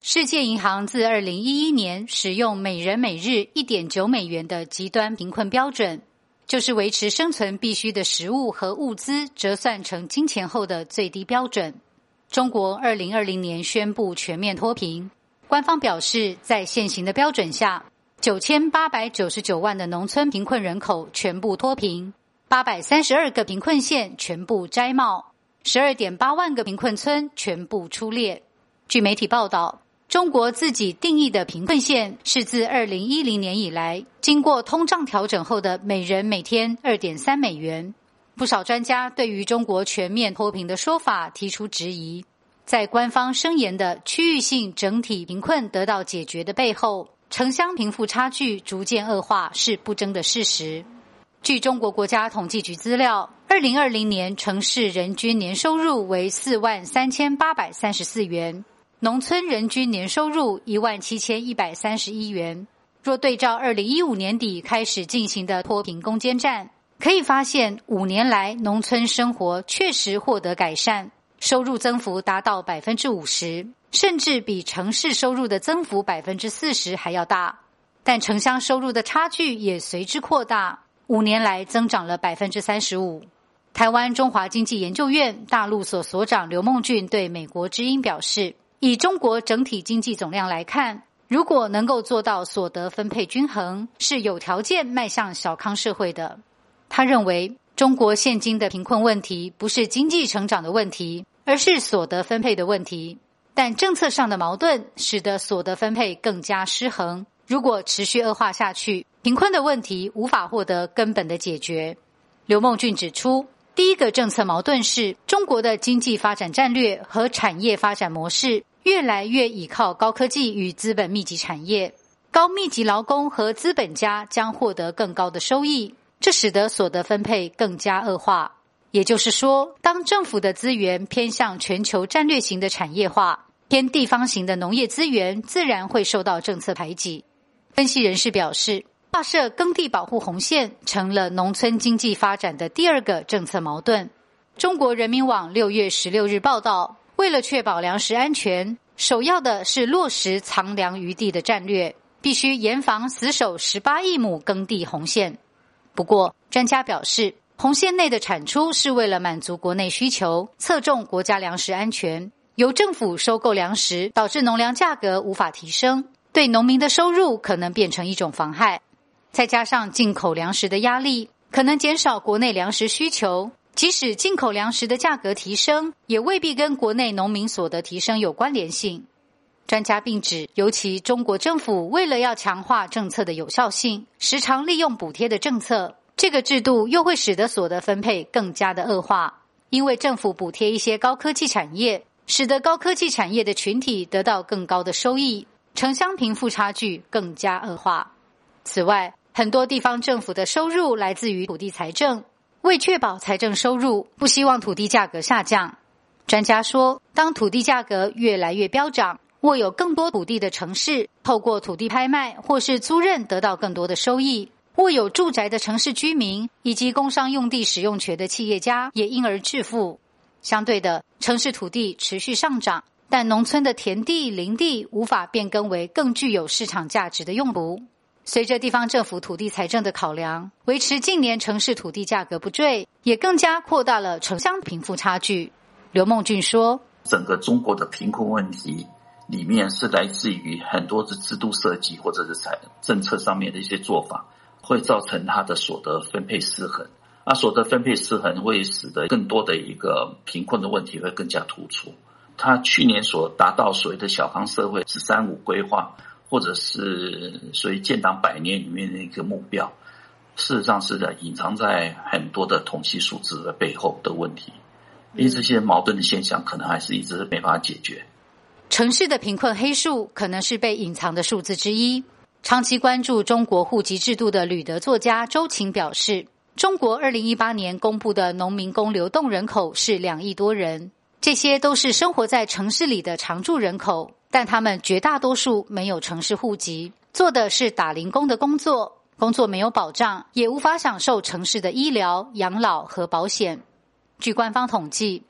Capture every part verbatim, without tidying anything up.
世界银行自二零一一年使用每人每日 一点九美元的极端贫困标准，就是维持生存必需的食物和物资折算成金钱后的最低标准。中国二零二零年宣布全面脱贫，官方表示在现行的标准下，九千八百九十九万的农村贫困人口全部脱贫，八百三十二个贫困县全部摘帽， 十二点八万个贫困村全部出列。据媒体报道，中国自己定义的贫困县是自二零一零年以来经过通胀调整后的每人每天 二点三美元。不少专家对于中国全面脱贫的说法提出质疑，在官方声言的区域性整体贫困得到解决的背后，城乡贫富差距逐渐恶化是不争的事实。据中国国家统计局资料，二零二零年城市人均年收入为四万三千八百三十四元，农村人均年收入一万七千一百三十一元。若对照二零一五年底开始进行的脱贫攻坚战，可以发现五年来农村生活确实获得改善，收入增幅达到 百分之五十， 甚至比城市收入的增幅 百分之四十 还要大。但城乡收入的差距也随之扩大，五年来增长了 百分之三十五。台湾中华经济研究院大陆所所长刘梦俊对美国之音表示，以中国整体经济总量来看，如果能够做到所得分配均衡，是有条件迈向小康社会的。他认为，中国现今的贫困问题不是经济成长的问题，而是所得分配的问题。但政策上的矛盾使得所得分配更加失衡，如果持续恶化下去，贫困的问题无法获得根本的解决。刘梦俊指出，第一个政策矛盾是中国的经济发展战略和产业发展模式越来越倚靠高科技与资本密集产业，高密集劳工和资本家将获得更高的收益，这使得所得分配更加恶化。也就是说，当政府的资源偏向全球战略型的产业化，偏地方型的农业资源自然会受到政策排挤。分析人士表示，划设耕地保护红线成了农村经济发展的第二个政策矛盾。中国人民网六月十六日报道，为了确保粮食安全，首要的是落实藏粮于地的战略，必须严防死守十八亿亩耕地红线。不过，专家表示，红线内的产出是为了满足国内需求，侧重国家粮食安全。由政府收购粮食，导致农粮价格无法提升，对农民的收入可能变成一种妨害。再加上进口粮食的压力，可能减少国内粮食需求。即使进口粮食的价格提升，也未必跟国内农民所得提升有关联性。专家并指，尤其中国政府为了要强化政策的有效性，时常利用补贴的政策，这个制度又会使得所得分配更加的恶化。因为政府补贴一些高科技产业，使得高科技产业的群体得到更高的收益，城乡贫富差距更加恶化。此外，很多地方政府的收入来自于土地财政，为确保财政收入，不希望土地价格下降。专家说，当土地价格越来越飙涨，握有更多土地的城市透过土地拍卖或是租赁得到更多的收益，握有住宅的城市居民以及工商用地使用权的企业家也因而致富。相对的，城市土地持续上涨，但农村的田地、林地无法变更为更具有市场价值的用途。随着地方政府土地财政的考量，维持近年城市土地价格不坠，也更加扩大了城乡贫富差距。刘梦俊说， 整个中国的贫困问题里面是来自于很多的制度设计或者是财政策上面的一些做法，会造成它的所得分配失衡。啊，所得分配失衡会使得更多的一个贫困的问题会更加突出。他去年所达到所谓的小康社会“十三五”规划，或者是所谓建党百年里面的一个目标，事实上是在隐藏在很多的统计数字的背后的问题，因为这些矛盾的现象可能还是一直没办法解决。 城市的贫困黑数可能是被隐藏的数字之一。长期关注中国户籍制度的旅德作家周晴表示，中国二零一八年公布的农民工流动人口是两亿多人，这些都是生活在城市里的常住人口，但他们绝大多数没有城市户籍，做的是打零工的工作，工作没有保障，也无法享受城市的医疗、养老和保险。据官方统计，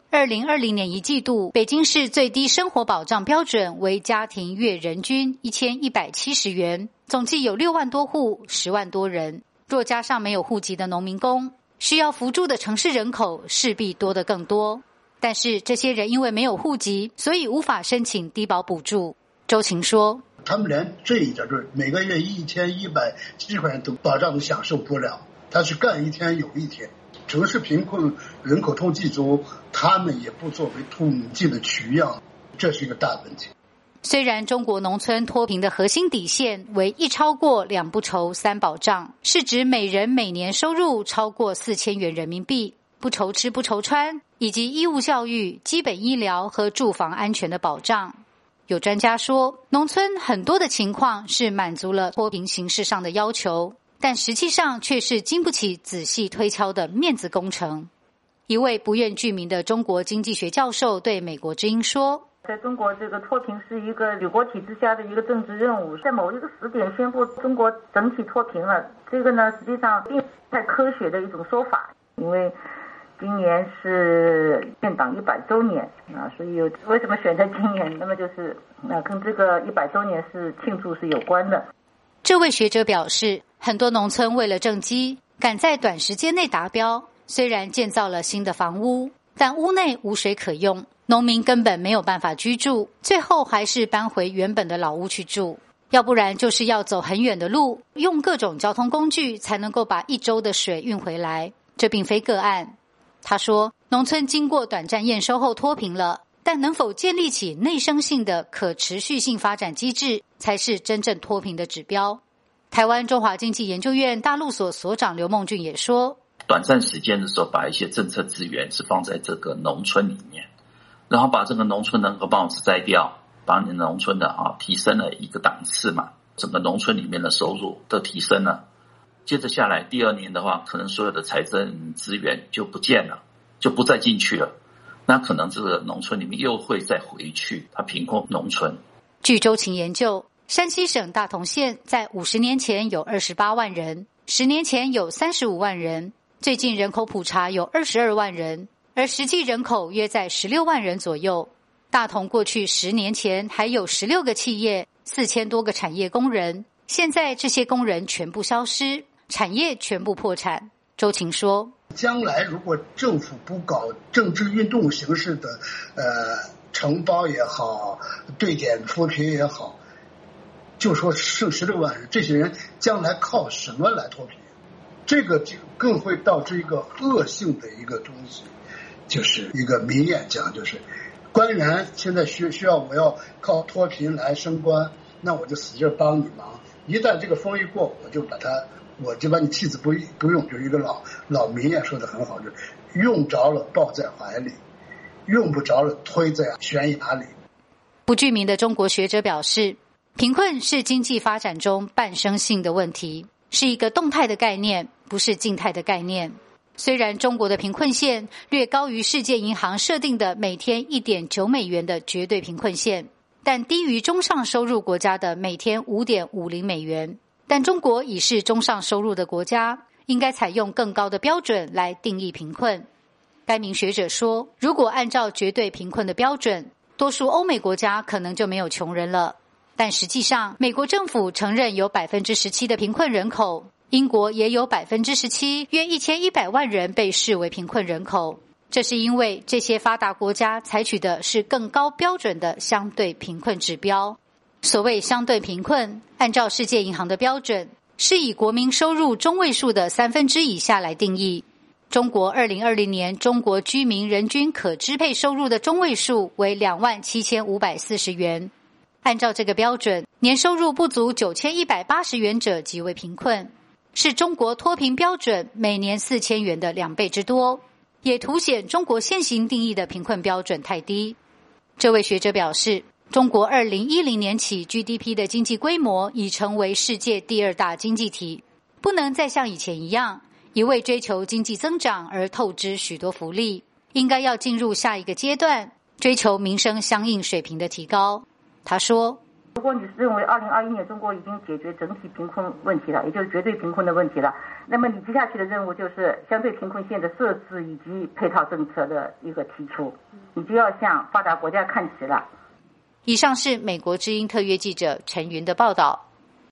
二零二零年一季度，北京市最低生活保障标准为家庭月人均一千一百七十元，总计有六万多户，十万多人。若加上没有户籍的农民工，需要扶助的城市人口势必多得更多。但是这些人因为没有户籍，所以无法申请低保补助。周晴说， 他们连这一点就是每个月一千一百七十块钱都保障都享受不了，他是干一天有一天。城市贫困人口统计中，他们也不作为统计的取样，这是一个大问题。 虽然中国农村脱贫的核心底线为一超过两不愁三保障，是指每人每年收入超过四千元人民币，不愁吃不愁穿，以及义务教育、基本医疗和住房安全的保障。有专家说，农村很多的情况是满足了脱贫形式上的要求，但实际上却是经不起仔细推敲的面子工程。一位不愿具名的中国经济学教授对美国之音说， 在中国，这个脱贫是一个举国体制下的一个政治任务，在某一个时点宣布中国整体脱贫了，这个呢实际上并不太科学的一种说法，因为今年是建党一百周年啊，所以有为什么选择今年？那么就是那、啊、跟这个一百周年是庆祝是有关的。 这位学者表示，很多农村为了政绩，赶在短时间内达标，虽然建造了新的房屋，但屋内无水可用，农民根本没有办法居住，最后还是搬回原本的老屋去住，要不然就是要走很远的路，用各种交通工具才能够把一周的水运回来，这并非个案。他说，农村经过短暂验收后脱贫了，但能否建立起内生性的可持续性发展机制，才是真正脱贫的指标。台湾中华经济研究院大陆所所长刘梦俊也说， 短暂时间的时候把一些政策资源是放在这个农村里面，然后把这个农村能够帮我们摘掉，把你农村的啊提升了一个档次嘛，整个农村里面的收入都提升了。接着下来第二年的话，可能所有的财政资源就不见了，就不再进去了，那可能这个农村里面又会再回去它贫困农村。 据周晴研究，山西省大同县在五十年前有二十八万人，十年前有三十五万人，最近人口普查有二十二万人，而实际人口约在十六万人左右。大同过去十年前还有十六个企业，四千多个产业工人，现在这些工人全部消失，产业全部破产。周晴说， 将来如果政府不搞政治运动形式的呃承包也好，对减扶贫也好，就说剩十六万人，这些人将来靠什么来脱贫？这个就更会导致一个恶性的一个东西，就是一个民怨讲，就是官员现在需需要我要靠脱贫来升官，那我就使劲帮你忙，一旦这个风一过，我就把它我就把你弃之不不用，就是一个老老民谚说的很好，就是用着了抱在怀里，用不着了推在悬崖里。 不具名的中国学者表示，贫困是经济发展中半生性的问题，是一个动态的概念，不是静态的概念。虽然中国的贫困线略高于世界银行设定的每天 一点九美元的绝对贫困线，但低于中上收入国家的每天 五点五零美元。但中国已是中上收入的国家，应该采用更高的标准来定义贫困。该名学者说，如果按照绝对贫困的标准，多数欧美国家可能就没有穷人了。但实际上，美国政府承认有 百分之十七 的贫困人口，英国也有 百分之十七， 约一千一百万人被视为贫困人口。这是因为这些发达国家采取的是更高标准的相对贫困指标。所谓相对贫困，按照世界银行的标准，是以国民收入中位数的三分之以下来定义。中国二零二零年中国居民人均可支配收入的中位数为 两万七千五百四十元。按照这个标准，年收入不足九千一百八十元者即为贫困，是中国脱贫标准每年四千元的两倍之多，也凸显中国现行定义的贫困标准太低。这位学者表示，中国二零一零年起 G D P 的经济规模已成为世界第二大经济体，不能再像以前一样，一味追求经济增长而透支许多福利，应该要进入下一个阶段，追求民生相应水平的提高。他说， 如果你认为二零二一年中国已经解决整体贫困问题了，也就是绝对贫困的问题了，那么你接下去的任务就是相对贫困线的设置以及配套政策的一个提出，你就要向发达国家看齐了。 以上是美国之音特约记者陈云的报道。